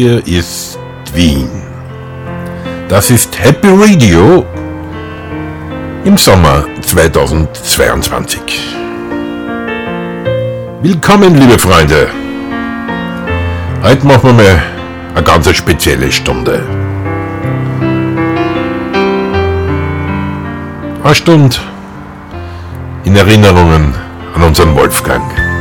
hier ist Wien. Das ist Happy Radio im Sommer 2022. Willkommen, liebe Freunde. Heute machen wir mal eine ganz spezielle Stunde. Eine Stunde in Erinnerungen an unseren Wolfgang.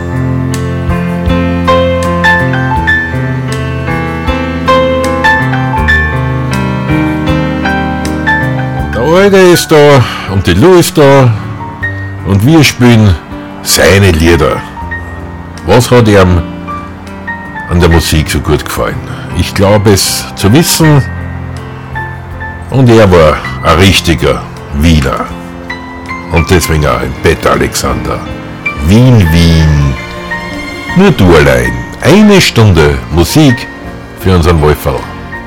Der Alte ist da und die Lou ist da und wir spielen seine Lieder. Was hat ihm an der Musik so gut gefallen? Ich glaube es zu wissen, und er war ein richtiger Wiener. Und deswegen auch ein Peter Alexander. Wien, Wien, nur du allein. Eine Stunde Musik für unseren Wolferl.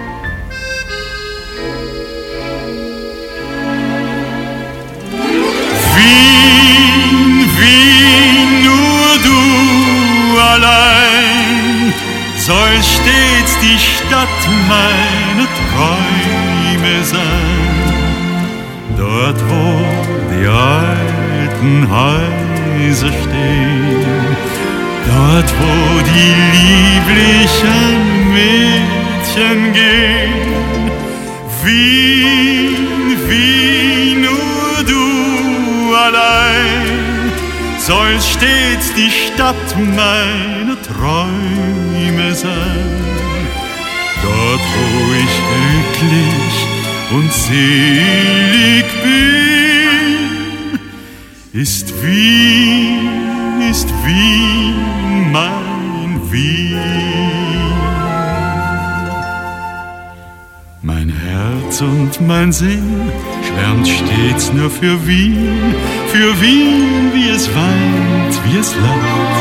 Wien, Wien, nur du allein soll stets die Stadt meiner Träume sein. Dort, wo die alten Häuser stehen, dort, wo die lieblichen Mädchen gehen. Wien, Wien, nur du allein soll stets die Stadt meiner Träume sein. Dort, wo ich glücklich und selig bin, ist Wien mein Wien. Mein Herz und mein Sinn schwärmt stets nur für Wien, wie es weint, wie es lacht.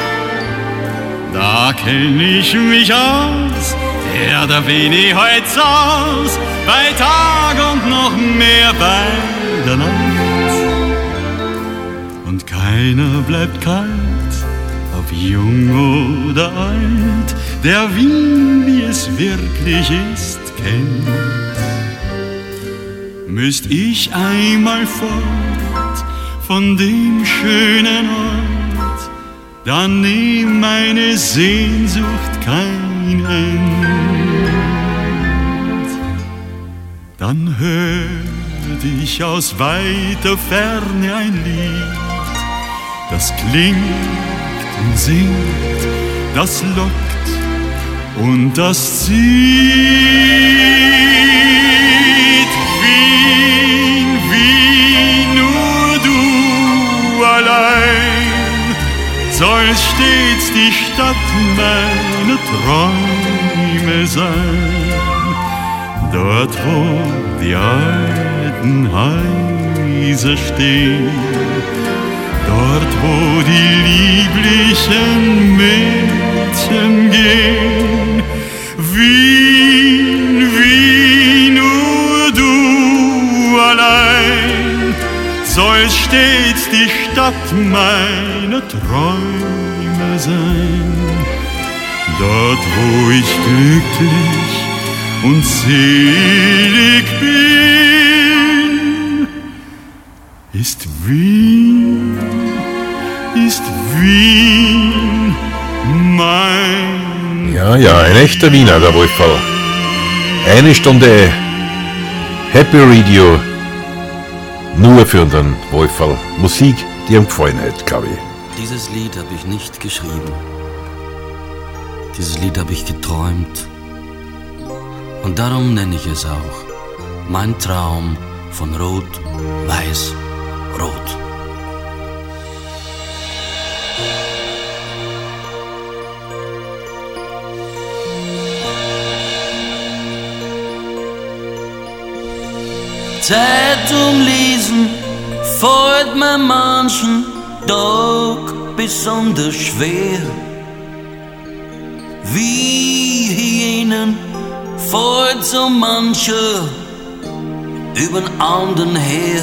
Da kenn ich mich aus, da bin ich heut aus, bei Tag und noch mehr bei der Nacht. Und keiner bleibt kalt, ob jung oder alt, der Wien, wie es wirklich ist, kennt. Müsst ich einmal fort von dem schönen Ort, dann nehm meine Sehnsucht kein End. Dann hörte ich aus weiter Ferne ein Lied, das klingt und singt, das lockt und das zieht. Wien, Wien, nur du allein soll stets die Stadt meiner Träume sein. Dort, wo die alten Häuser stehen, dort, wo die lieblichen Mädchen gehen. Wien, Wien, nur du allein soll stets die Stadt meiner Träume sein. Dort, wo ich glücklich und selig bin, ist Wien mein... Ja, ein echter Wiener, der Wolferl. Eine Stunde Happy Radio nur für unseren Wolferl. Musik, die ihm gefallen hat, glaube ich. Dieses Lied habe ich nicht geschrieben. Dieses Lied habe ich geträumt. Und darum nenne ich es auch mein Traum von Rot, Weiß, Rot. Zeitung lesen fällt mir manchen Tag besonders schwer. Wie Hyänen fällt so mancher übern anderen her.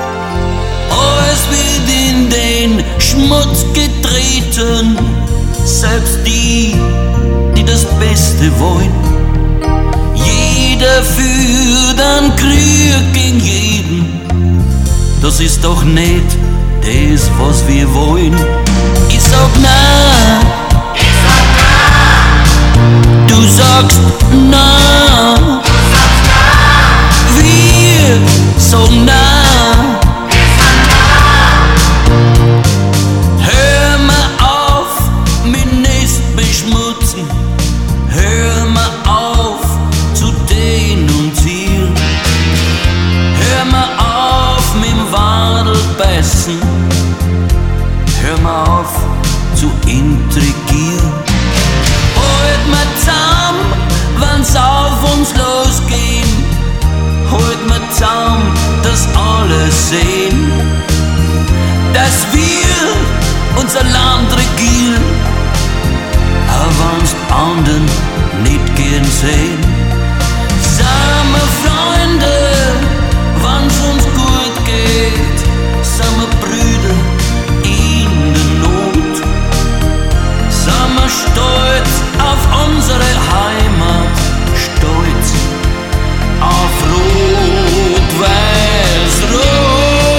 Alles wird in den Schmutz getreten, selbst die das Beste wollen. Jeder führt einen Krieg gegen jeden. Das ist doch nicht das, was wir wollen. Ich sag nein. Ich sag nein. Du sagst nein. Du sagst nein. Wir sagen nein. Ich sag nein. Hör mal auf, mich nicht beschmutzen. Hör mal auf zu denunzieren. Hör mal auf mit dem Wadel beißen. Hör mal auf zu intrigieren. Halt mal zusammen, wenn's auf uns losgeht. Halt mal zusammen, dass alle sehen, dass wir unser Land regieren, auch wenn's anderen nicht gern sehen. Sind wir Freunde, wenn's uns gut geht, sind wir Brüder in der Not, sind wir stolz auf unsere Heimat, stolz auf Rot, Weiß, Rot.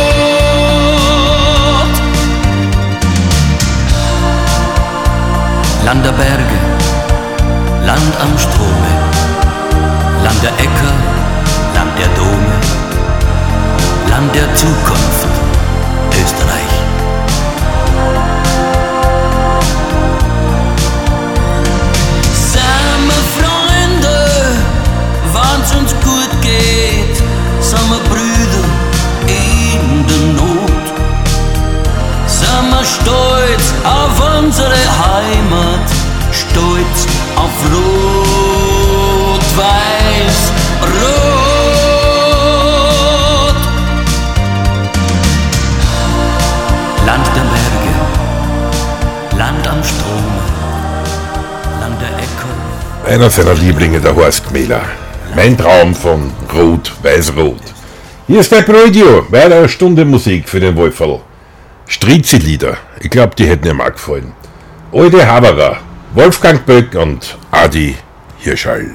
Land der Berge, Land am Strome, Land der Äcker, Land der Dome, Land der Zukunft, Österreich. Sind wir Freunde, wenn's uns gut geht, sind wir Brüder in der Not, sind wir stolz auf unsere Heimat, stolz auf Rot, Weiß, Rot. Land der Berge, Land am Strome, Land der Äcker. Einer seiner Lieblinge, der Horst Gmäler. Mein Traum von Rot, Weiß, Rot. Hier ist der Radio, weiter eine Stunde Musik für den Wolferl. Strizi-Lieder, ich glaube, die hätten ihm auch gefallen. Alte Haberer, Wolfgang Böck und Adi Hirschall.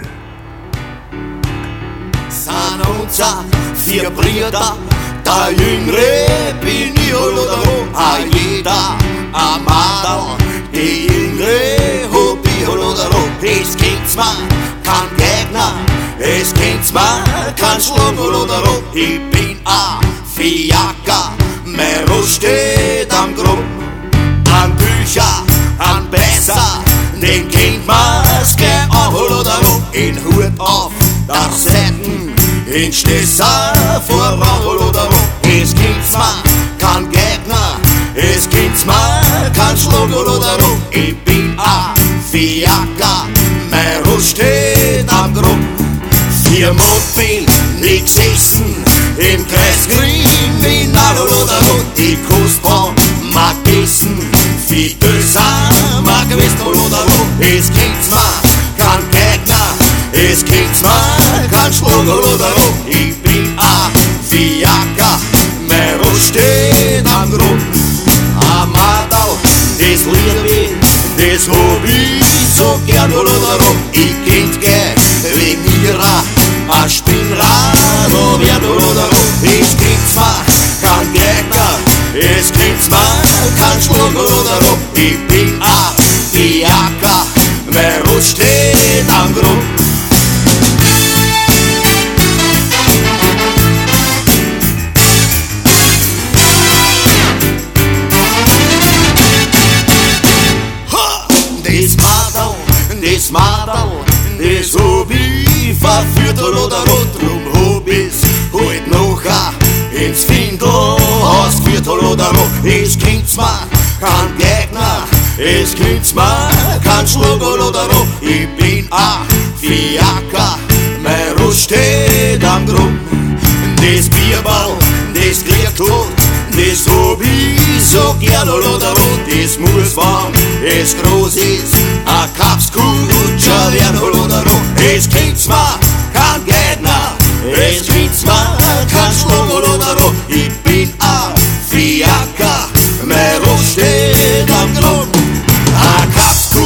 Sind unser vier Brüder, der Jüngere bin ich oder a jeder a Madel, die Jüngere hab ich oder es kennt's mir kein Gegner, es kennt's mir kein Schlag oder ich bin a Fiaker, mein Rust steht am Grund, an Bücher, an Besser, den kennt man's gleich an oder in Hut auf, der Seiten, in Stesser vor oder es kennt's mir kein Gegner, es kennt's mir kein Schlag oder ich bin a Fiaker, mein Rust steht am Grund. 4 Monate bin ich gesessen im Kreiskriminal oder die Kostbahn mag essen, wie Öser mag wissen oder es kennt's mir kein Gegner, es kennt's mir kein Schlag oder ich bin a Fiaker, mein Rust steht am Grund. A Madel, das lieb ich, das hab ich so gern oder ich kennt gern wegen ihrer a Spinnrad oder es kennt's mir kein Gegner, es kennt's mir kein Schlag oder ich bin a Fiaker, mein Rust steht am Grund. Das Madel, das hab ich verführt oder drum hab ich's halt noch ins Findelhaus geführt oder es kennt's mir kein Gegner, es kennt's mir kein Schlag oder ich bin a Fiaker, mein Rust steht am Grund. Das Bierball, das kriegt tot, das hab ich so gern oder das muss, wenn es groß ist, a Kapskutscher werden oder es kennt's mir kein Gegner, es kennt's mir kein Schlag oder ich bin a Fiaker, mein Rust steht am Grund. A Kapskutscher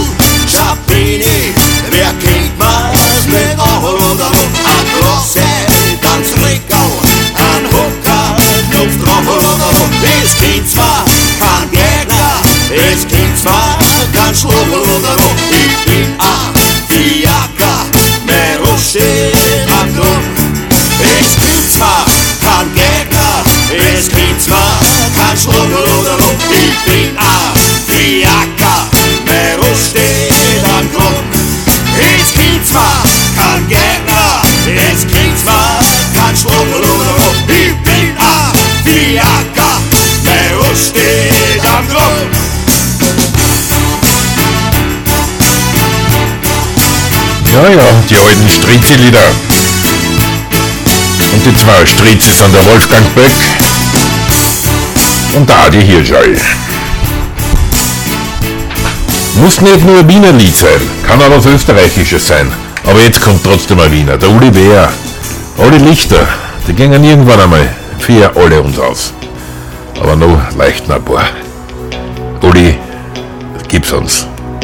Handlung. Ja, die alten Strizi-Lieder. Und die zwei Strizi sind der Wolfgang Böck und der Adi Hirschall. Muss nicht nur ein Wiener Lied sein, kann auch was Österreichisches sein. Aber jetzt kommt trotzdem ein Wiener, der Uli Wehr. Alle Lichter, die gingen irgendwann einmal für alle uns aus. Aber noch leuchten ein paar. Uli, gib's uns.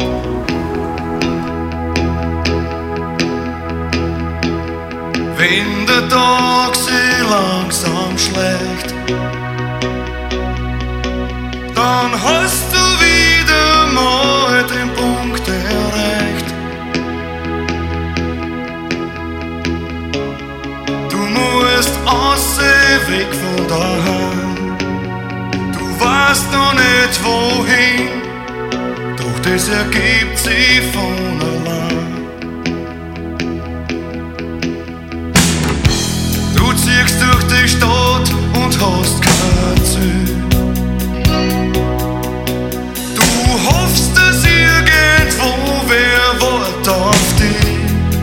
Wenn der Tag sich langsam schlägt, dann hast du wieder mal den Punkt erreicht. Du musst aussehen, weg von daheim. Du weißt noch nicht wohin, doch das ergibt sich von allein. Du ziehst durch die Stadt und hast kein Ziel. Du hoffst, dass irgendwo wer wartet auf dich.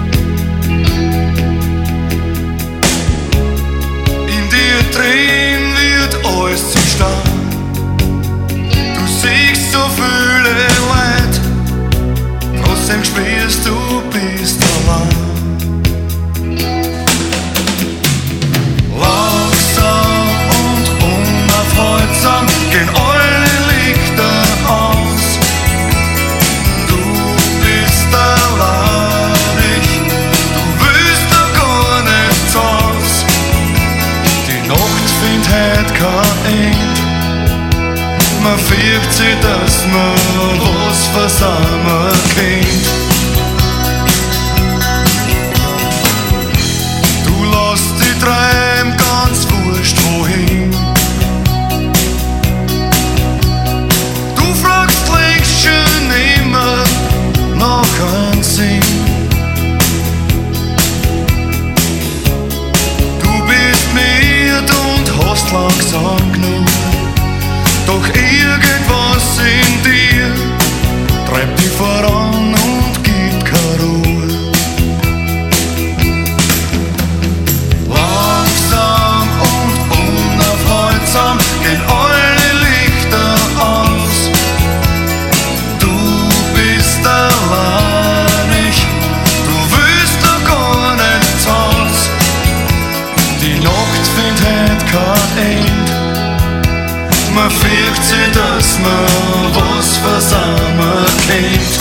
In dir drin wird alles zum Stein. Du siehst so viele Leute, trotzdem spürst du bist allein. Langsam und unaufhaltsam gehen alle Lichter aus. Du bist alleinig, du willst doch gar nichts aus. Die Nacht findet heut kein End. Man fürcht sich, dass man was versammeln kennt. Du lässt die treiben, ganz wurscht wohin. Du fragst längst schon immer nach einem Sinn. Du bist müde und hast langsam genug. Doch irgendwas in dir treibt dich voran und gibt keine Ruhe. Langsam und unaufhaltsam gehen alle Lichter aus. Du bist alleinig, du willst doch gar nichts aus. Die Nacht findet heut kein End. Man fürcht sich, dass man was versammeln kennt.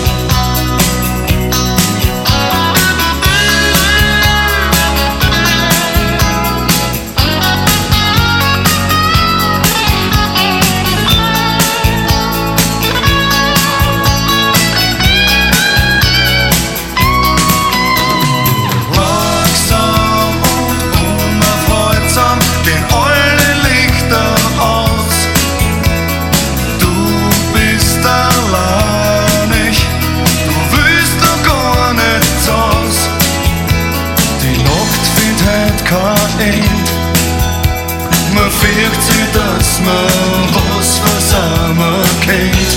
Langsam und unaufhaltsam gehen alle Lichter aus. Du bist alleinig, du willst doch gar nichts aus. Die Nacht findet heut kein End. Man fürcht sich, dass man was versammeln kennt.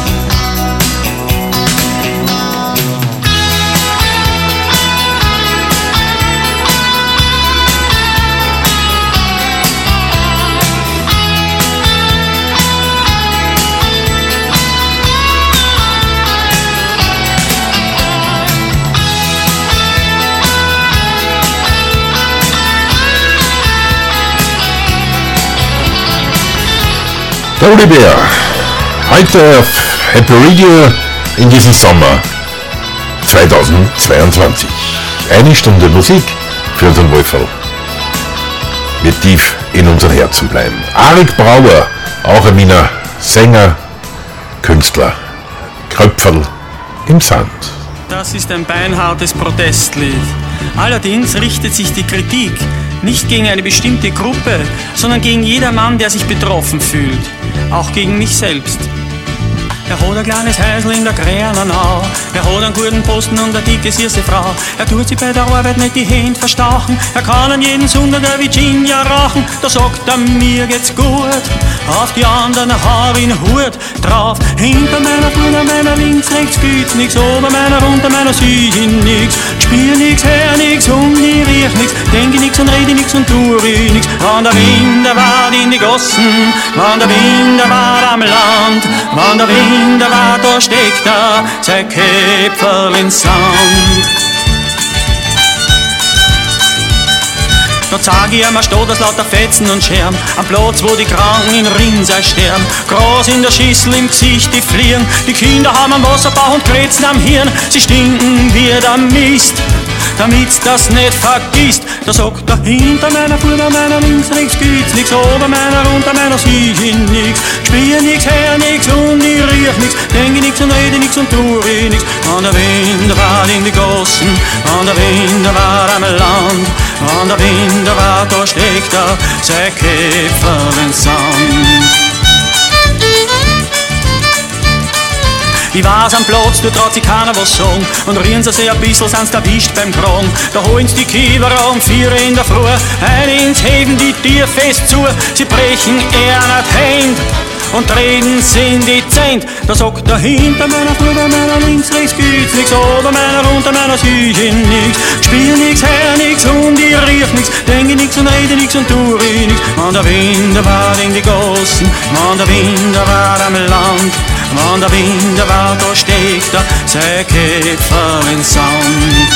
Der Uli Bär, heute auf Happy Radio in diesem Sommer 2022. Eine Stunde Musik für unseren Wolferl. Wird tief in unseren Herzen bleiben. Arik Brauer, auch ein Wiener Sänger, Künstler, Kröpferl im Sand. Das ist ein beinhartes Protestlied. Allerdings richtet sich die Kritik nicht gegen eine bestimmte Gruppe, sondern gegen jedermann, der sich betroffen fühlt. Auch gegen mich selbst. Er hat ein kleines Häusl in der Gränernau. Er hat einen guten Posten und eine dicke, süße Frau. Er tut sich bei der Arbeit nicht die Hände verstauchen. Er kann an jeden Sonntag der Virginia rauchen. Da sagt er, mir geht's gut. Auf die anderen hab ich einen Hut drauf. Hinter meiner, vorne meiner, links, rechts gibt's nix. Ober meiner, unter meiner sieh ich nix. Spiel nix, hör nix und ich riech nix. Denke nix und rede nix und tu ich nix. Wann der Wind wart in die Gossen, wann der Wind wart am Land, wann der Wind wart, da steckt er sein Köpferl ins Sand. Da zeig ich ihm eine Stadt aus lauter Fetzen und Scherben, am Platz, wo die Kranken in Rinnsal sterben. Gras in der Schüssel, im Gesicht die Fliegen, die Kinder haben am Wasserbauch und Krätzen am Hirn. Sie stinken wie der Mist, damit's das nicht vergisst. Da sagt er, hinter meiner, vorne meiner, links, rechts gibt's nix. Ober meiner, unter meiner sieh ich nix. Spiel nix, hör nix und ich riech nix. Denke nix und rede nix und tu ich nix. Wann der Wind war in die Gossen, wann der Wind war am Land, wann der Wind war, da steckt er sein Köpferl ins Sand. Ich weiß am Platz, da traut sich keiner was sagen. Und rühren sie sich ein bisschen, sind's erwischt beim Kragen. Da holen's die Kiewerer um 4 in der Früh ein ins Heben die Tier fest zu. Sie brechen nicht Hand und treten sie in die Zent. Da sagt er, hinter meiner, vorne meiner, links, rechts gibt's nix. Ober meiner, unter meiner sieh ich nix. Spiel nix, hör nix und ich riech nix. Denke nix und rede nix und tu ich nix. Wann der Wind war in die Gossen, wann der Wind war am Land, wann der Wind war, da steckt er sein Köpferl ins Sand.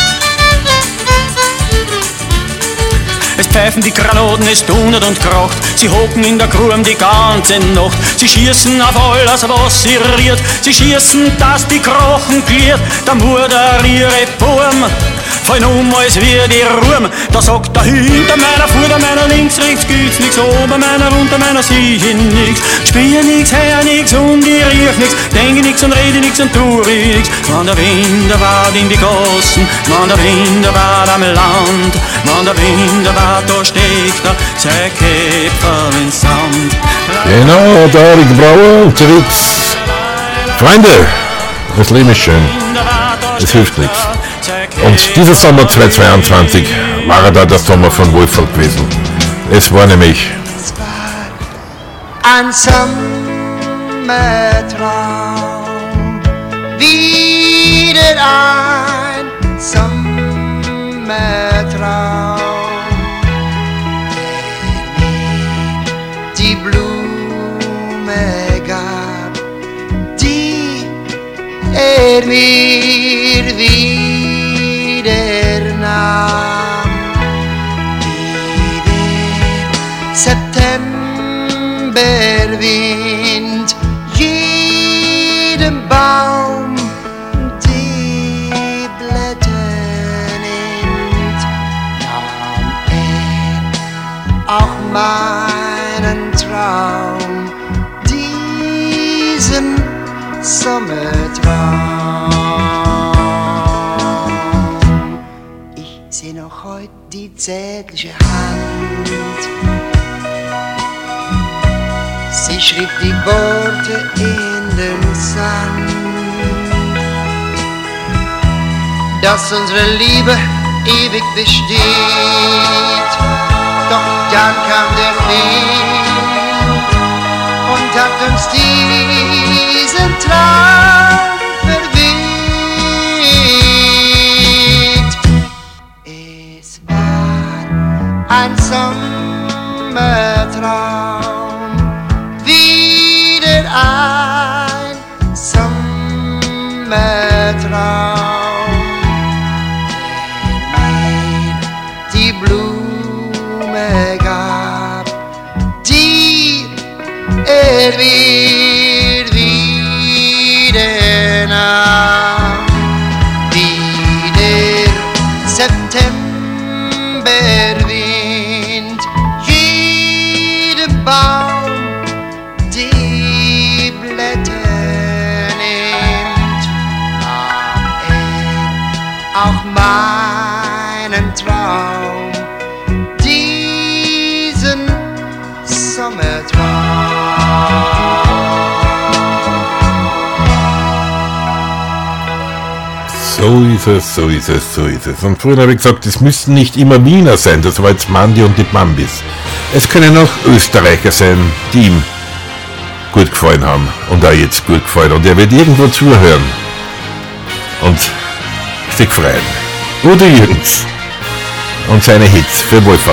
Es pfeifen die Granaten, es donnert und kracht. Sie hocken in der Grube die ganze Nacht. Sie schießen auf alles, was sie rührt. Sie schießen, dass die Krochen gliert. Der Mörder ihre Buben fallen als wie die Ruhm. Da sagt er, hinter meiner, vorne meiner, links, rechts gibt's nix. Ober meiner, unter meiner sieh ich nix. Spiel nix, hör nix und ich riech nix. Denke nix und rede nix und tu ich nix. Wann der Wind wart in die Gossen, wann der Wind wart am Land, wann der Wind wart, da steckt er sein Köpferl ins Sand. Genau, der Erik Brauer unterwegs. Freunde, das Leben ist schön. Es hilft nichts. Und dieser Sommer 2022 war da der Sommer von Wolfgang gewesen. Es war nämlich ein Sommertraum, wieder ein Sommertraum, die Blume gab, die mir wieder nahm, wie der Septemberwind jedem Baum die Blätter nimmt, nahm auch meinen Traum, diesen Sommertraum. Ich seh noch heut die zärtliche Hand, sie schrieb die Worte in den Sand, dass unsere Liebe ewig besteht. Doch dann kam der Wind und hat uns diesen Traum verweht. Es war ein Sommertraum, wieder ein Sommertraum, der mir die Blume gab, die mir wieder nahm, wie der Septemberwind jedem Baum die Blätter nimmt, nahm auch meinen Traum, diesen Sommertraum. So ist es, so ist es, so ist es. Und früher habe ich gesagt, es müssen nicht immer Wiener sein, das war jetzt Mandi und die Bambis. Es können auch Österreicher sein, die ihm gut gefallen haben und auch jetzt gut gefallen. Und er wird irgendwo zuhören und sich freuen. Udo Jürgens und seine Hits für Wolferl.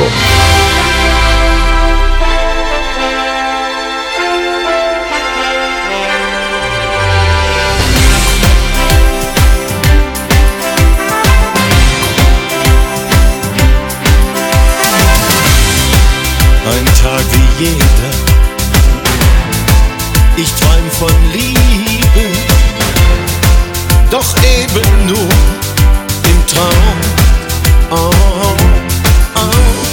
Ein Tag wie jeder, ich träum von Liebe, doch eben nur im Traum. Oh, oh.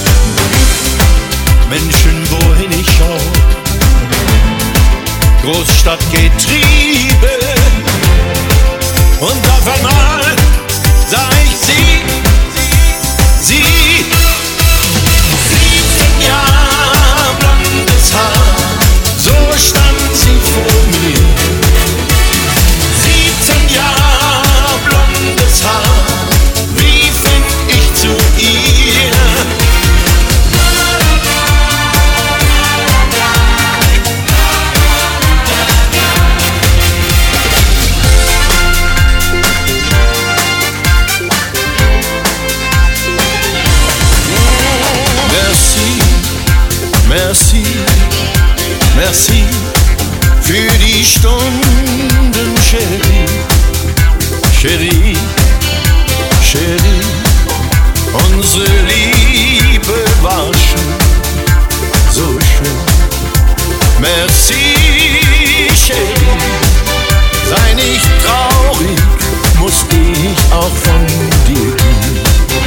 Menschen, wohin ich schau, Großstadtgetriebe, und auf einmal sah ich sie. 17 Jahre blondes Haar, so stand sie vor mir. 17 Jahre blondes Haar, wie find ich zu ihr? Merci, merci für die Stunden, Chérie, Chérie, Chérie. Unsere Liebe war schon so schön. Merci, Chérie, sei nicht traurig, muss ich auch von dir gehen.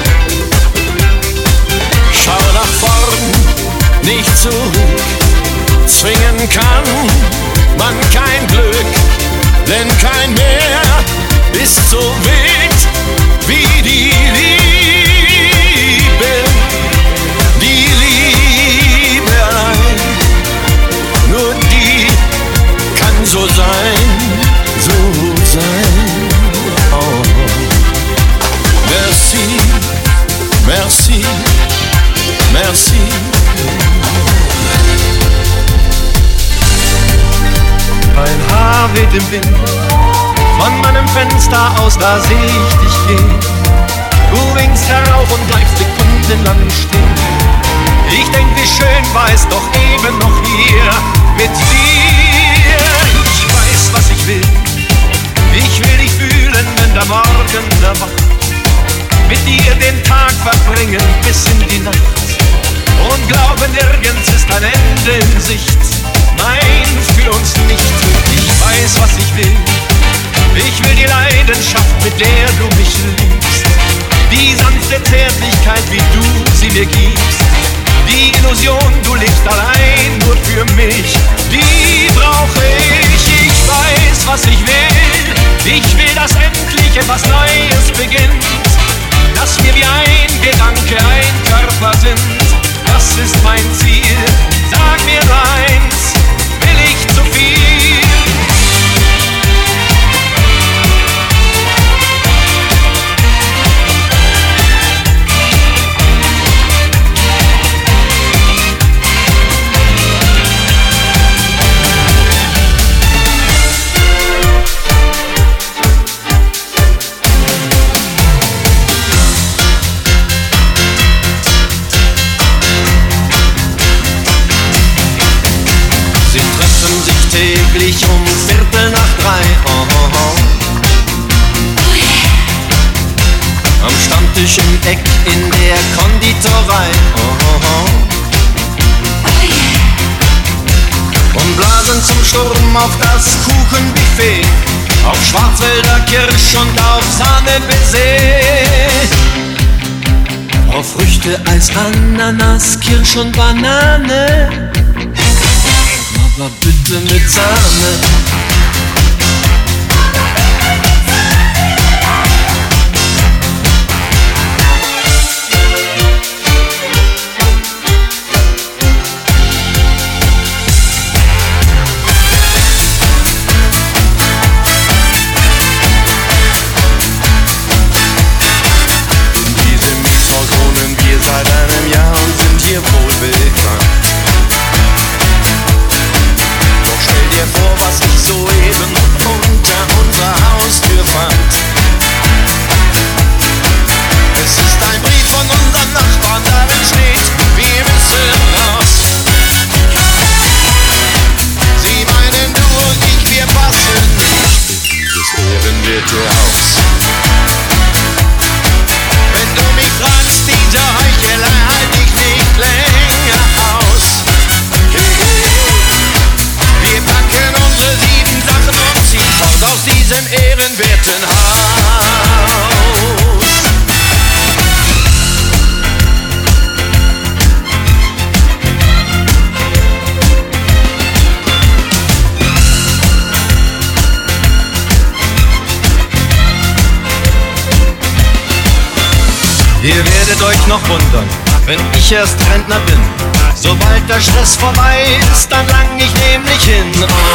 Schau nach vorn, nicht zurück, zwingen kann man kein Glück, denn kein Meer ist so wild wie die Liebe. Die Liebe allein, nur die kann so sein, so sein. Oh. Merci, merci, merci. Mein Haar weht im Wind, von meinem Fenster aus, da seh ich dich gehen. Du winkst herauf und bleibst sekundenlang stehen. Ich denk, wie schön war es doch eben noch hier mit dir. Ich weiß, was ich will. Ich will dich fühlen, wenn der Morgen erwacht. Mit dir den Tag verbringen bis in die Nacht. Und glaube, nirgends ist ein Ende in Sicht. Nein, für uns nicht. Ich weiß, was ich will. Ich will die Leidenschaft, mit der du mich liebst. Die sanfte Zärtlichkeit, wie du sie mir gibst. Die Illusion, du lebst allein nur für mich. Die brauche ich. Ich weiß, was ich will. Ich will, dass endlich etwas Neues beginnt. Dass wir wie ein Gedanke, ein Körper sind. Das ist mein Ziel. Sag mir eins, will ich zu viel? Täglich um 3:15. Oh, oh, oh. Am Stammtisch im Eck in der Konditorei. Oh, oh, oh. Und blasen zum Sturm auf das Kuchenbuffet, auf Schwarzwälder Kirsch und auf Sahne-Baiser, auf Früchte, Eis, Ananas, Kirsch und Banane. Aber bitte mit Sahne. Ihr werdet euch noch wundern, wenn ich erst Rentner bin. Sobald der Stress vorbei ist, dann lang ich nämlich hin.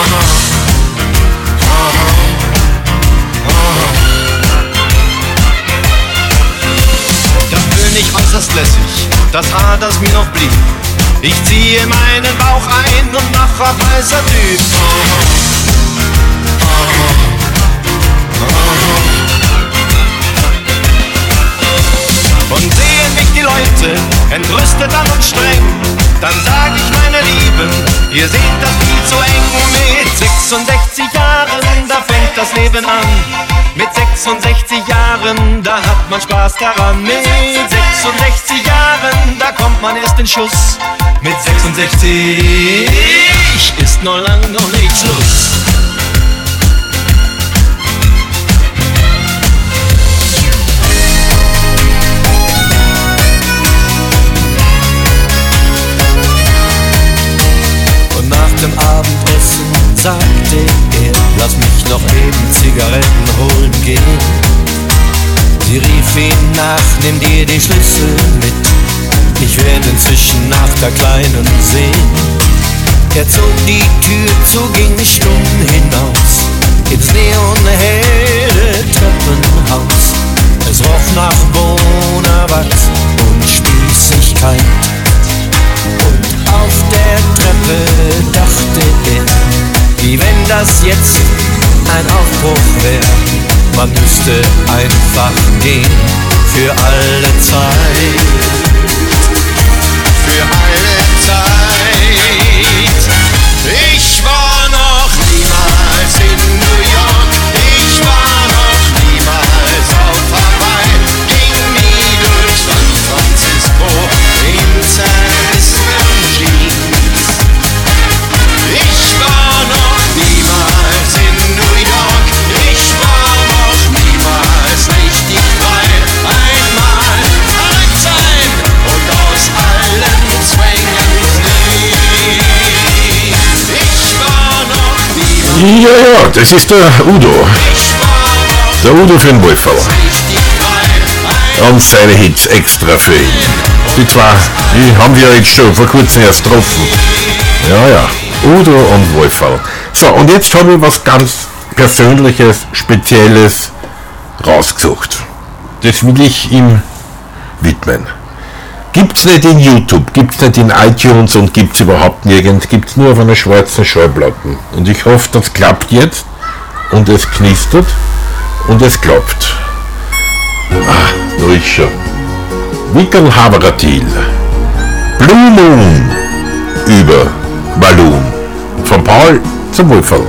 Da bin ich äußerst lässig, das Haar, das mir noch blieb. Ich ziehe meinen Bauch ein und mach auf heißer Typ. Und sehen mich die Leute entrüstet an und streng, dann sag ich, meine Lieben, ihr seht das viel zu eng. Mit 66 Jahren, da fängt das Leben an. Mit 66 Jahren, da hat man Spaß daran. Mit 66 Jahren, da kommt man erst in Schuss. Mit 66 ist noch lang noch nicht Schluss. Und nach dem Abendessen sagte er, lass mich noch eben Zigaretten holen gehen. Sie rief ihn nach, nimm dir die Schlüssel mit. Ich werde inzwischen nach der Kleinen sehen. Er zog die Tür zu, ging stumm hinaus ins neonhelle Treppenhaus. Es roch nach Bonawachs und Spießigkeit. Und auf der Treppe dachte er, wie wenn das jetzt ein Aufbruch wäre. Man müsste einfach gehen für alle Zeit. Für alle Zeit. Ich war noch niemals in New York. Ich war noch niemals auf Hawaii. Ging nie durch San Francisco in zerrissenen Jeans. Ich war noch niemals in New York. Ich war noch niemals richtig frei. Einmal verrückt sein und aus allen Zwängen fliehen. Ich war noch niemals. Ja, das ist der Udo. Der Udo für den Wolferl. Und seine Hits extra für ihn. Die zwei, die haben wir jetzt schon vor kurzem erst getroffen. Ja, Udo und Wolferl. So, und jetzt habe ich was ganz Persönliches, Spezielles rausgesucht. Das will ich ihm widmen. Gibt's nicht in YouTube, gibt's nicht in iTunes und gibt's überhaupt nirgends, gibt's nur auf einer schwarzen Schallplatte. Und ich hoffe, das klappt jetzt und es knistert und es klappt. Da ist schon. Wickel Havaratil. Blue Moon über Balloon. Von Paul zum Wolferl.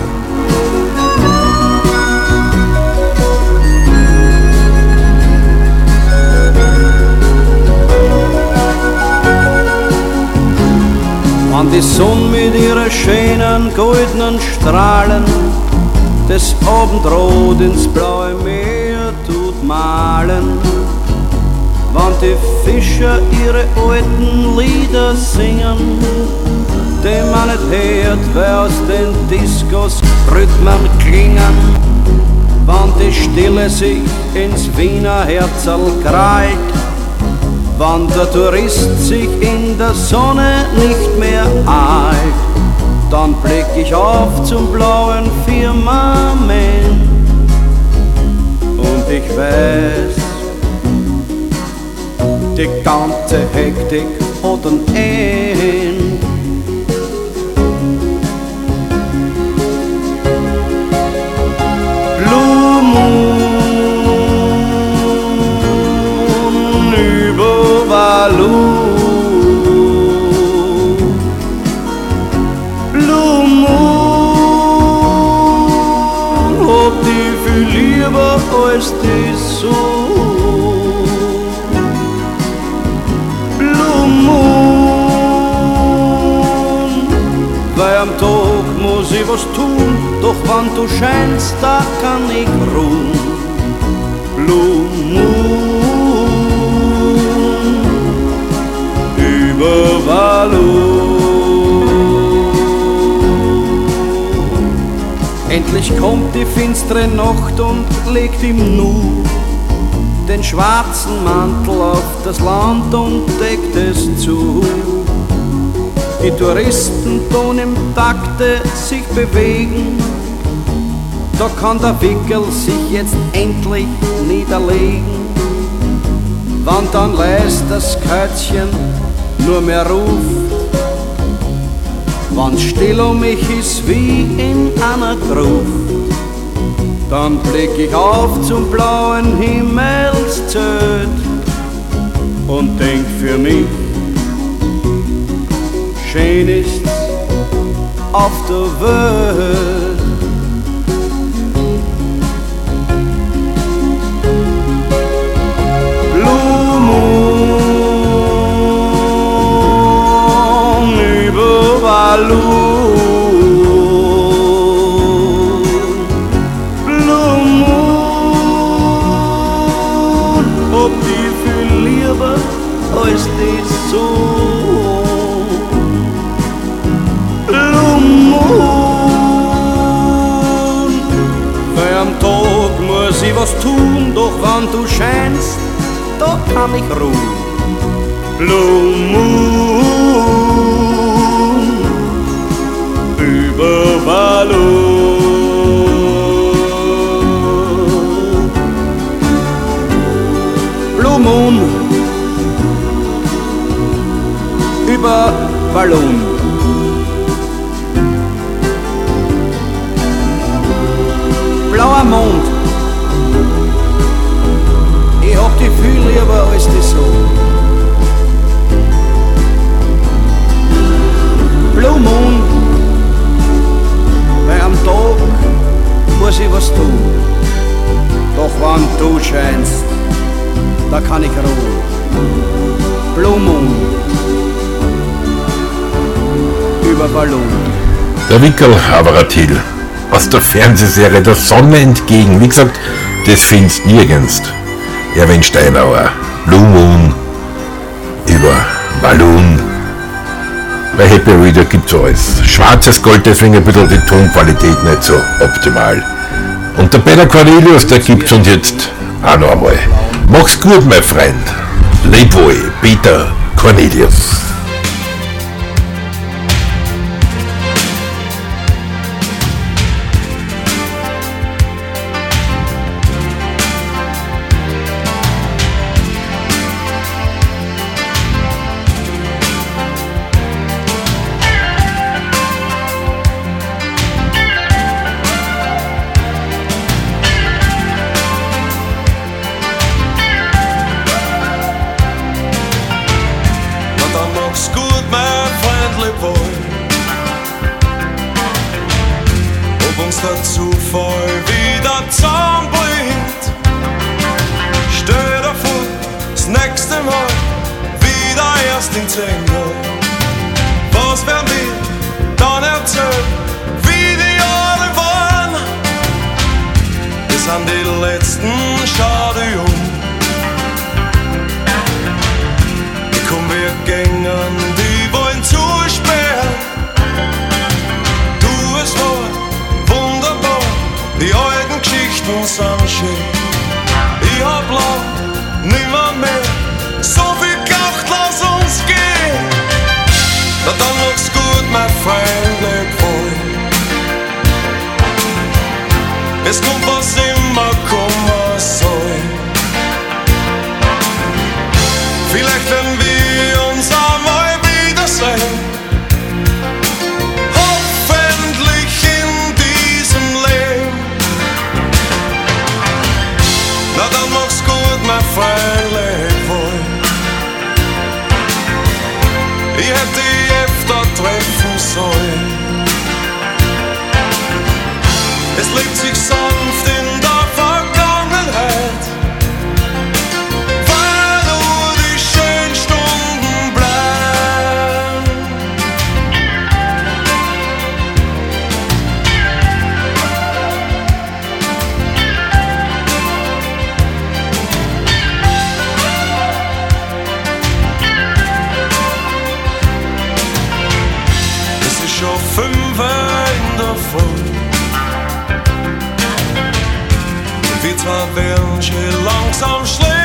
Wenn die Sonne mit ihren schönen goldenen Strahlen das Abendrot ins blaue Meer tut malen, wenn die Fischer ihre alten Lieder singen, die man nicht hört, weil aus den Diskos Rhythmen klingen, wenn die Stille sich ins Wiener Herzl krallt, wenn der Tourist sich in der Sonne nicht mehr eilt, dann blick ich auf zum blauen Firmament und ich weiß, die ganze Hektik hat ein Ende. Blue Moon über Balloon. Blue Moon hat die viel lieber als die Sonne. Blue Moon, weil am Tag muss ich was tun, doch wenn du scheinst, da kann ich ruhen. Blue Moon über Balloon. Endlich kommt die finstere Nacht und legt im Nu den schwarzen Mantel auf das Land und deckt es zu. Die Touristen tun im Takte sich bewegen, da kann der Wickel sich jetzt endlich niederlegen. Wann dann leist das Kätzchen nur mehr ruft, wann still um mich ist wie in einer Gruft, dann blick ich auf zum blauen Himmelszelt und denk für mich, schön ist's auf der Welt. Blue Moon über Walloon, Blue Moon, ob die viel lieber als die Sonne. Blue Moon, weil am Tag muss ich was tun, doch wann du scheinst, da kann ich ruhen. Blue Moon über Walloon. Blue Moon über Walloon. Blauer Mond, ich hab dich viel lieber als die Sonne. Blue Moon, weil am Tag muss ich was tun, doch wann du scheinst, da kann ich ruhen. Blue Moon über Ballon. Der Wickel Havaratil aus der Fernsehserie Der Sonne entgegen. Wie gesagt, das findest nirgends. Erwin Steinauer, Blue Moon über Balloon. Bei Happy Reader gibt's alles. Schwarzes Gold, deswegen ein bisschen die Tonqualität nicht so optimal. Und der Peter Cornelius, der gibt's uns jetzt auch noch einmal. Mach's gut, mein Freund. Leb wohl, Peter Cornelius. Wie zwei Wünsche langsam schlägt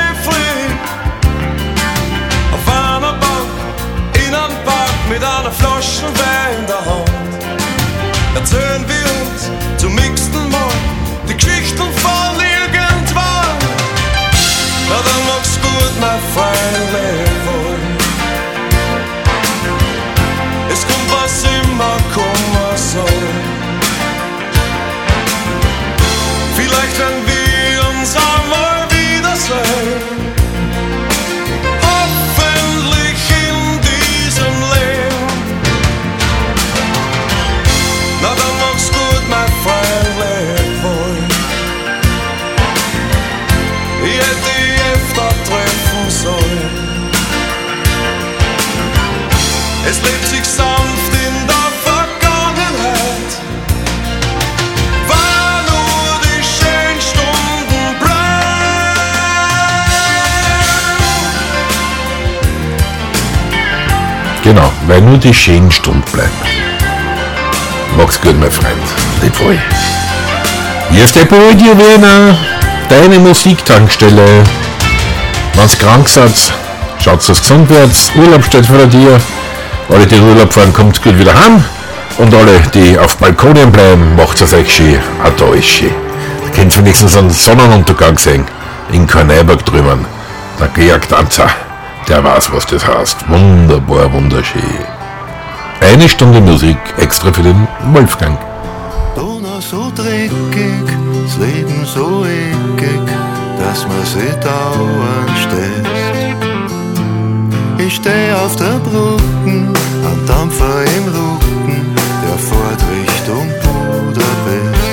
Genau, weil nur die schönen Stunden bleiben. Mach's gut, mein Freund. Lebewohl. Hier ist der Radio Wiener, deine Musiktankstelle. Wenn's krank seid, schaut, dass gesund wird. Urlaub steht vor dir. Alle, die in Urlaub fahren, kommt gut wieder heim. Und alle, die auf Balkonien bleiben, macht's es euch schön. Auch da ist schön. Ihr könnt wenigstens einen Sonnenuntergang sehen. In Karneiberg drüben. Der Georg Tanzer, der weiß, was das heißt. Wunderbar, wunderschön. 1 Stunde Musik extra für den Wolfgang. Donau so dreckig, das Leben so eckig, dass man sich dauernd stößt. Ich steh auf der Brücken, ein Dampfer im Rücken, der fährt Richtung Budapest.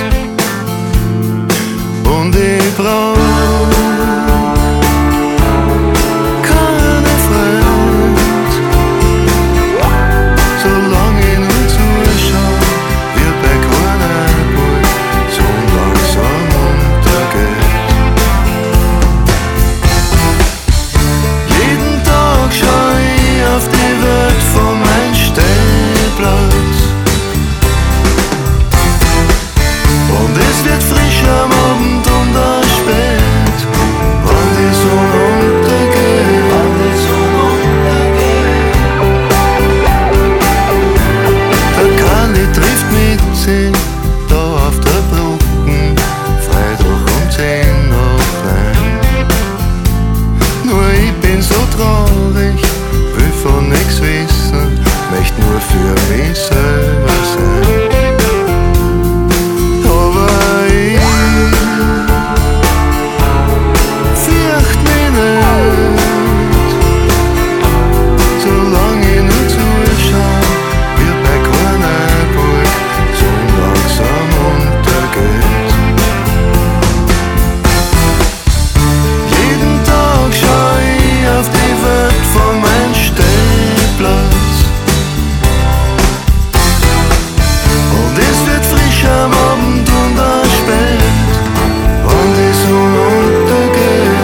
Und ich brauch keine Freund, solange ich nur zuschau, wie bei Kornelburg so langsam untergeht. Jeden Tag schau ich auf die Welt von meinem Stellplatz. Und es wird frisch am Abend und auch spät, wann die Sonne untergeht. Der Kali trifft mit sie da auf der Brücken, Freitag um 10 nach 9. Nur ich bin so traurig, will von nix wissen, möcht nur für mich selber sein. Aber ich fürcht mich nicht, solange ich nur zuschau, wie bei Kornelburg so langsam untergeht. Jeden Tag schau ich auf die Welt von meinem Stellplatz. Und es wird frisch am Abend und auch spät, wann die Sonne untergeht.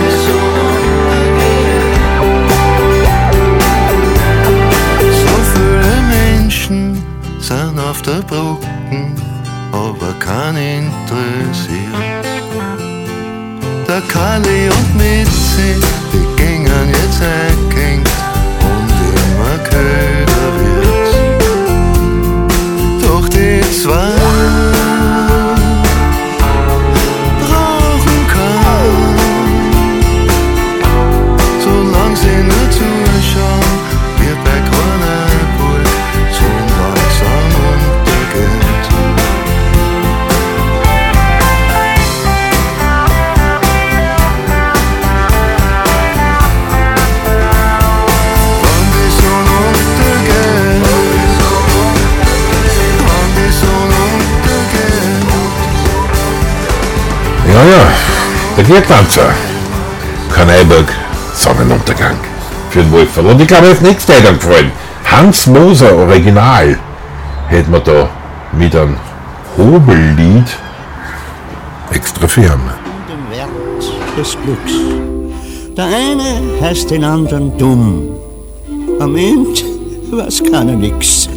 So viele Menschen sind auf der Brücken, aber kein interessiert. Der Kali und Mitzi, die gingen jetzt eingehängt und immer köder wird's. Doch die zwei brauchen keinen, solange sie nur zuschauen, wie bei Kornelburg so langsam untergeht. Wann die Sonne untergeht, wann die Sonne untergeht. Ja, der Georg Tanzer. Karneiberg, Sonnenuntergang. Für den Wolfgang. Und ich glaube, das nächste hätte ihm gefallen. Hans Moser Original hätten wir da mit einem Hobellied extra für ihn. Den Wert des Glücks. Der eine heißt den anderen dumm. Am Ende weiß keiner nix.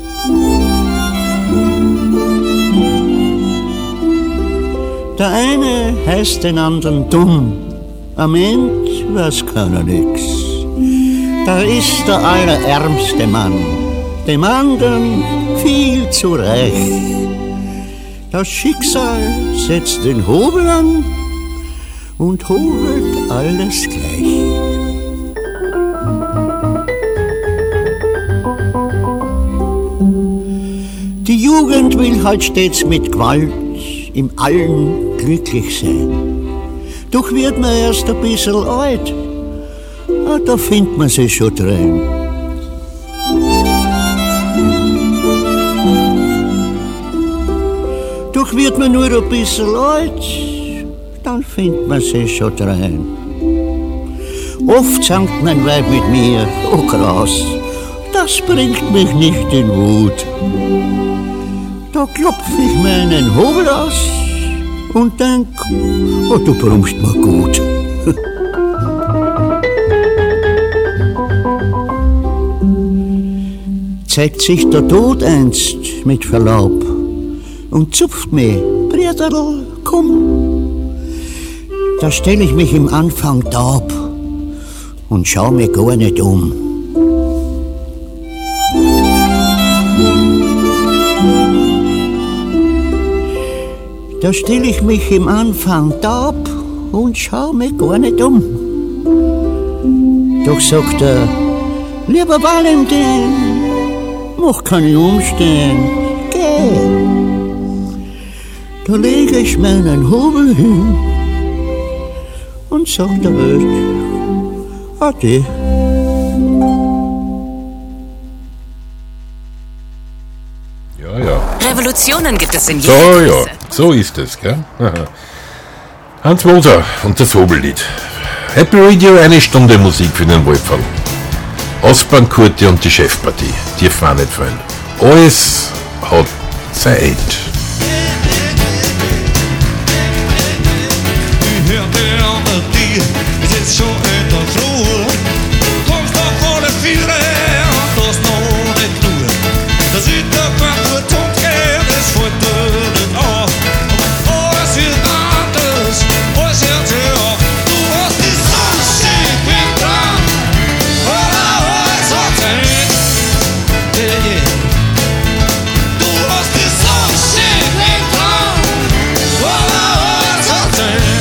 Der eine heißt den anderen dumm. Am Ende weiß keiner nix. Da ist der allerärmste Mann, dem anderen viel zu reich. Das Schicksal setzt den Hobel an und hobelt alles gleich. Die Jugend will halt stets mit Gewalt im Allen glücklich sein. Doch wird man erst ein bisschen alt, da findet man sich schon drin. Doch wird man nur ein bisschen alt, dann findet man sich schon drin. Oft zankt mein Weib mit mir, oh krass, das bringt mich nicht in Wut. Da klopf ich meinen Hobel aus und denk, oh, du brummst mir gut. zeigt sich der Tod einst mit Verlaub und zupft mich, Brüderl, komm. Da stell ich mich im Anfang taub und schau mir gar nicht um. Da stell ich mich im Anfang taub und schau mir gar nicht um. Doch sagt er, lieber Valentin, mach keine Umstände, geh. Da leg ich meinen Hobel hin und sag der Welt, ade. Ja, ja. Revolutionen gibt es in jeder So, Krise. ja, so ist es, gell? Hans Moser und das Hobellied. Happy Radio, 1 Stunde Musik für den Wolfgang. Ostbahnkurte und die Chefpartie, dürfen auch nicht fallen. Alles hat Zeit. Ich hörte an dir, es ist schon etwas Ruhe. Du kommst doch vor der Viere und das noch nicht nur. Da sieht der Körper tot geht, es fällt dir nicht auf. Alles wird anders, alles hört sich auf. Du hast die Sonnenstieg im Traum, alles hat Zeit. Yeah, yeah. Du hast die Sonnenstieg im Traum, alles hat Zeit.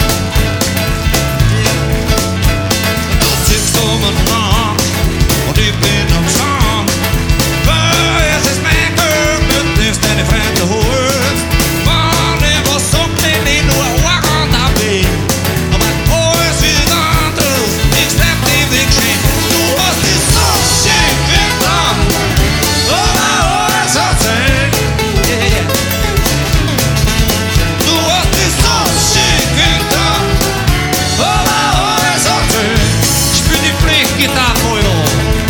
Du sitzt um den Rand und ich bin am Sand. Weil es ist mein Glück, das ist deine Freunde holt. Wann ich was sagt, bin ich nur wachend am Weg. Aber alles wird anders, ich bleib die Weg stehen. Du hast die Sonnenschein im Traum, alles hat Zeit. Yeah, yeah. Du hast die Sonnenschein im Traum, alles hat Zeit. Spiel die Pflichtgitarre voll an.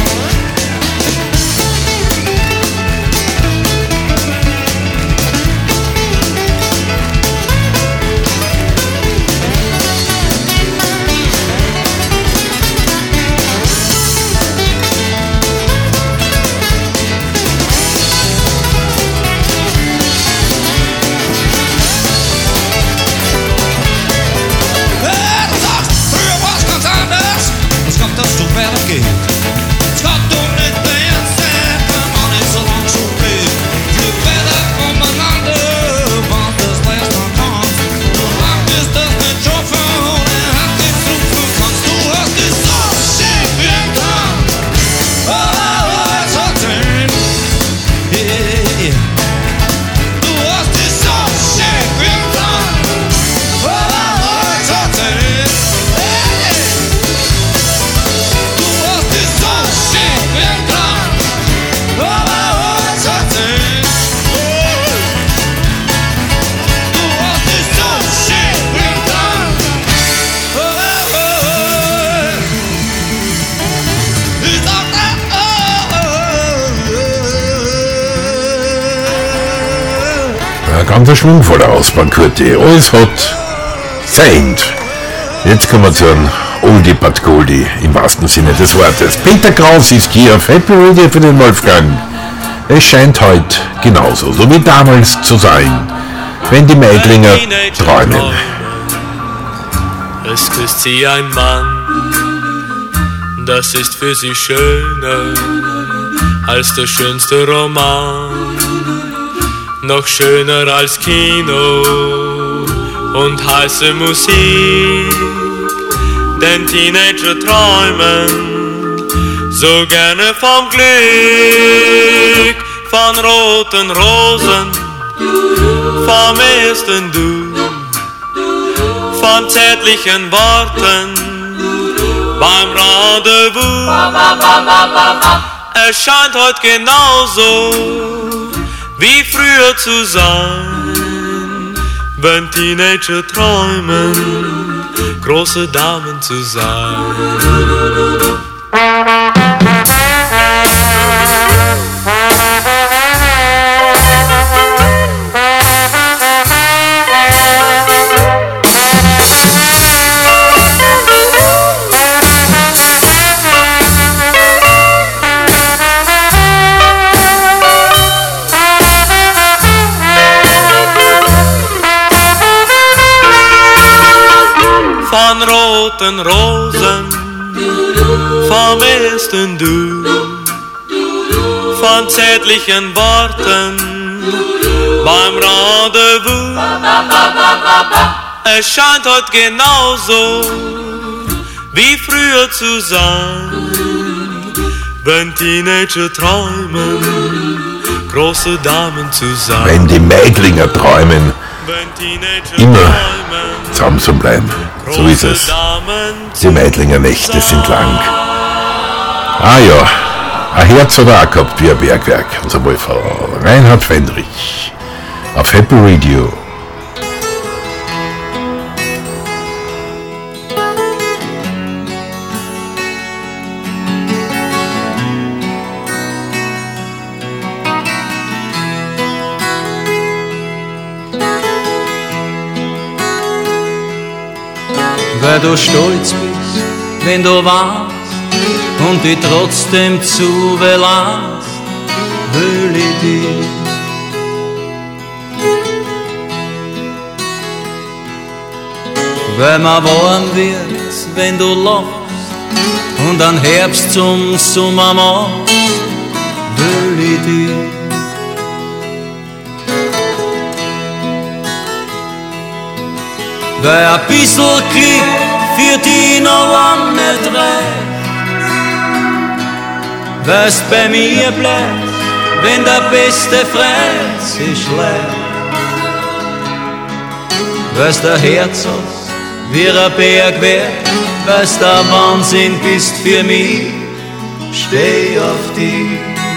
Du sagst, früher war's ganz anders. Es kommt, dass du weitergehst. Es geht um nicht mehr Zeit, wenn man nicht so lang schon lebt. Flüg weiter voneinander, wann das lässt man kannst. Du lang bist das nicht schaffen und hat den Fluchen kannst. Du hast die Sonnenschein im Traum, alles hat Zeit. Yeah, yeah. Du hast die Sonnenschein im Traum, alles hat Zeit. Yeah, yeah. Du hast die Sonnenschein im Traum, alles hat Zeit. Du hast die Sonnenschein im Traum, ich sag Ein ganz schwungvoller Ausbahnkurte. Alles hat Zeit. Jetzt kommen wir zu einem Oldie but Goldie im wahrsten Sinne des Wortes. Peter Kraus ist hier auf Happy Radio für den Wolfgang. Es scheint heute genauso, so wie damals zu sein, wenn die Meidlinger träumen. Es küsst sie ein Mann, das ist für sie schöner als der schönste Roman, noch schöner als Kino und heiße Musik, denn Teenager träumen so gerne vom Glück, von roten Rosen, vom ersten Du, von zärtlichen Worten beim Rendezvous. Es scheint heute genauso wie früher zu sein, wenn Teenager träumen, große Damen zu sein. von roten Rosen, vom ersten Du, von zärtlichen Worten beim Rendezvous. Es scheint heute genauso wie früher zu sein, wenn Teenager träumen, große Damen zu sein. Wenn die Mädlinger träumen, immer zusammen bleiben. So ist es. Die Mädlinger Nächte sind lang. Ah ja, ein Herz hat er auch gehabt wie ein Bergwerk. Und einmal von Reinhard Fendrich auf Happy Radio. Weil du stolz bist, wenn du warst und dich trotzdem zu belasst, will ich dich. Weil mir warm wird, wenn du lachst und an Herbst zum Sommer machst, will ich dich. Weil ein bisschen Glück für dich noch lang nicht reicht, weil's bei mir bleibt, wenn der beste Freund sich schlägt. Weil's der Herz hast, wie ein Bergwerk, weil's der Wahnsinn bist für mich, steh auf dich.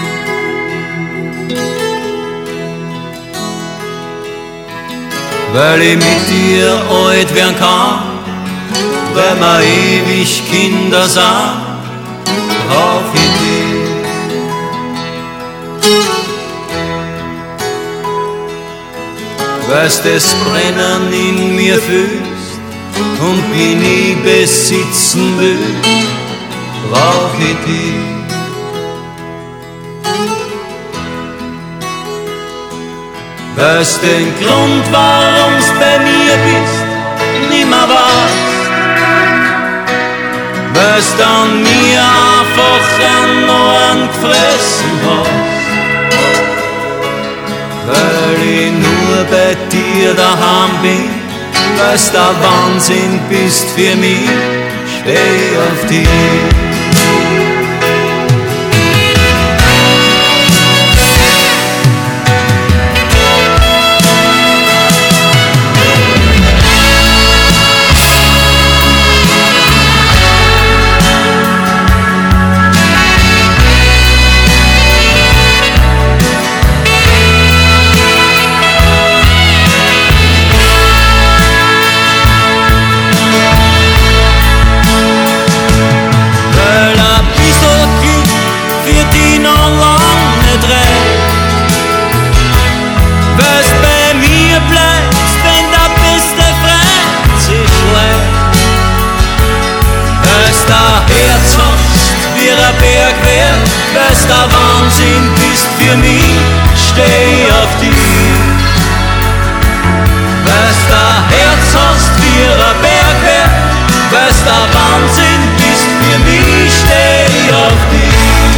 Weil ich mit dir alt werden kann, weil wir ewig Kinder sind, brauch ich dich. Weil's das Brennen in mir fühlst und mich nie besitzen will, brauch ich dich. Weil's den Grund, warum's bei mir bist, nimmer weißt, weil's dann mir einfach an Ohren gefressen hast, weil ich nur bei dir daheim bin, weil's der Wahnsinn bist für mich, steh auf dich. Weil's der Wahnsinn bist für mich, steh auf dich. Weil's der Herz hast wie ein Bergwerk, weil's der Wahnsinn bist für mich, steh auf dich.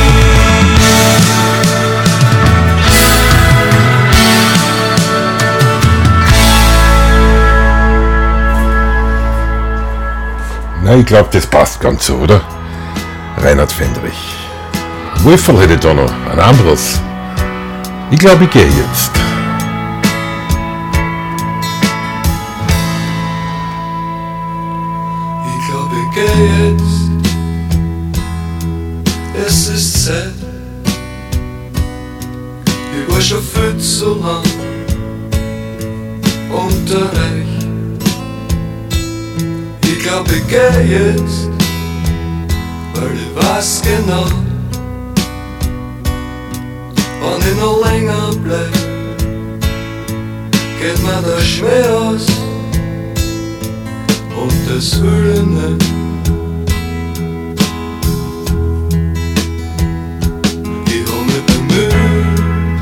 Na, ich glaube, das passt ganz so, oder? Reinhard Fendrich. Wolferl hätte da noch ein anderes. Ich glaube, ich gehe jetzt. Ich glaube, ich gehe jetzt. Es ist Zeit. Ich war schon viel zu lang unterwegs. Ich glaube, ich gehe jetzt, weil ich weiß genau, wenn ich noch länger bleib, geht mir der Schmäh aus und das will ich nicht. Ich hab mich bemüht,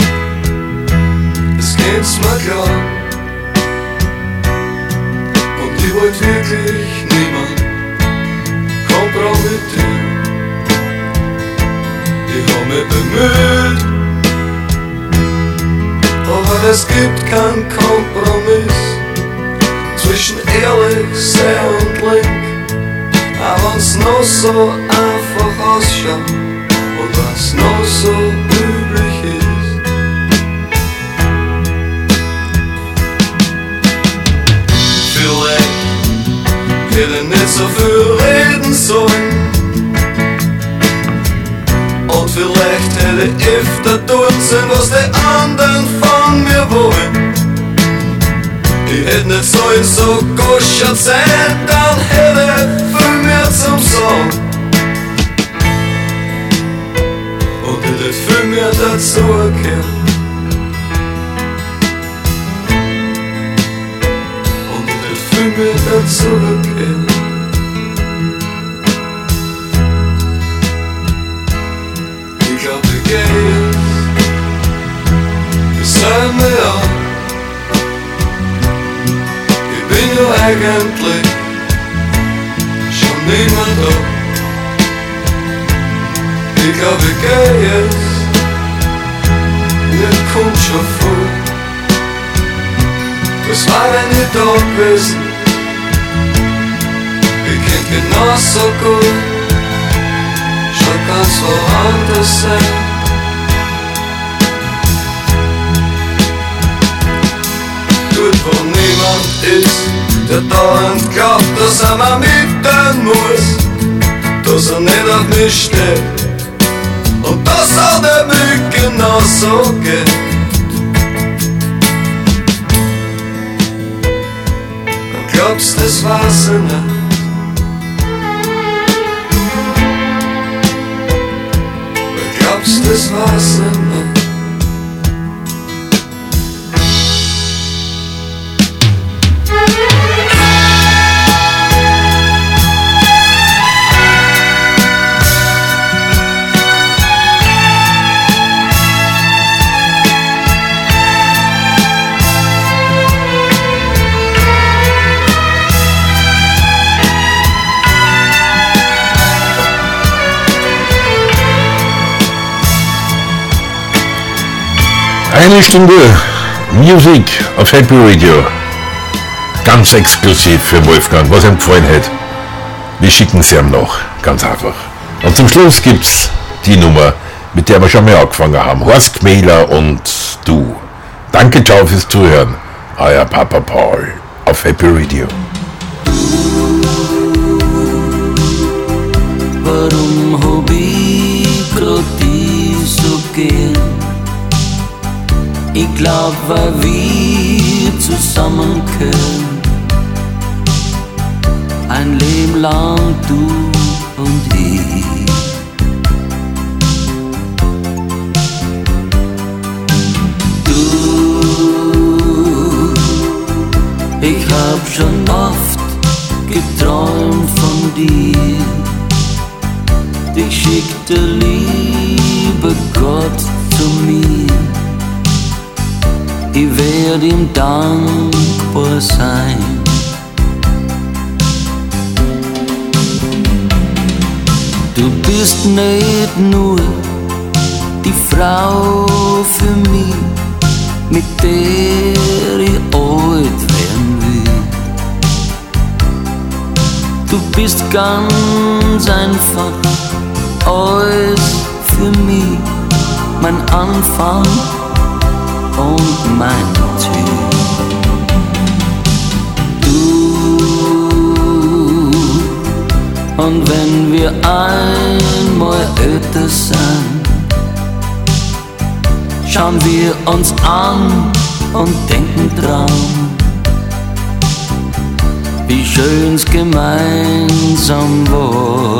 es geht's mir klar, und ich wollt wirklich nicht müde. Aber es gibt keinen Kompromiss zwischen ehrlich, sehr und link. Auch wenn's noch so einfach ausschaut und was noch so üblich ist. Vielleicht hätte ich nicht so viel reden sollen. Und vielleicht hätte ich öfter tun sollen, was die anderen von mir wollen. Ich hätte nicht so guschert sein, dann hätte ich viel mehr zum Sagen. Und hätte viel mehr dazu gehört. Und hätte viel mehr dazu gehört. Ich glaub, ich geh jetzt. Ich sag mir an. Ich bin ja eigentlich schon niemand da. Ich glaub, ich geh jetzt. Mir kommt schon vor. Was war denn nicht da gewesen? Ich kennt genauso gut schon ganz woanders sein. Dort wo niemand ist, der dauernd glaubt, dass er mir mitteilen muss, dass er nicht auf mich steht und dass er der Weg genauso geht. Du glaubst, das war's nicht. Du glaubst, das war's nicht. Eine Stunde Musik auf Happy Radio. Ganz exklusiv für Wolfgang, was ihm gefallen hat. Wir schicken sie ihm noch, ganz einfach. Und zum Schluss gibt's die Nummer, mit der wir schon mal angefangen haben. Horst Gmähler und du. Danke, ciao fürs Zuhören. Euer Papa Paul auf Happy Radio. Warum hab ich grad die so gern? Ich glaub, weil wir zusammenkommen, ein Leben lang du und ich. Du, ich hab schon oft geträumt von dir. Dich schickt der liebe Gott zu mir. Ich werd ihm dankbar sein. Du bist nicht nur die Frau für mich, mit der ich alt werden will. Du bist ganz einfach alles für mich, mein Anfang und mein Ziel. Du, und wenn wir einmal älter sind, schauen wir uns an und denken dran, wie schön's gemeinsam war.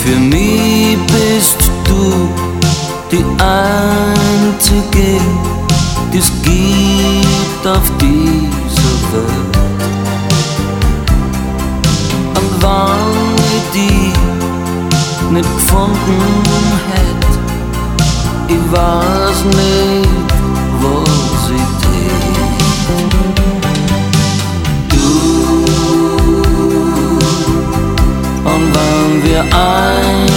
Für mich bist du die einzige, die es gibt auf dieser Welt. Und wenn ich die nicht gefunden hätte, ich weiß nicht, was ich tät. Du, und wenn wir ein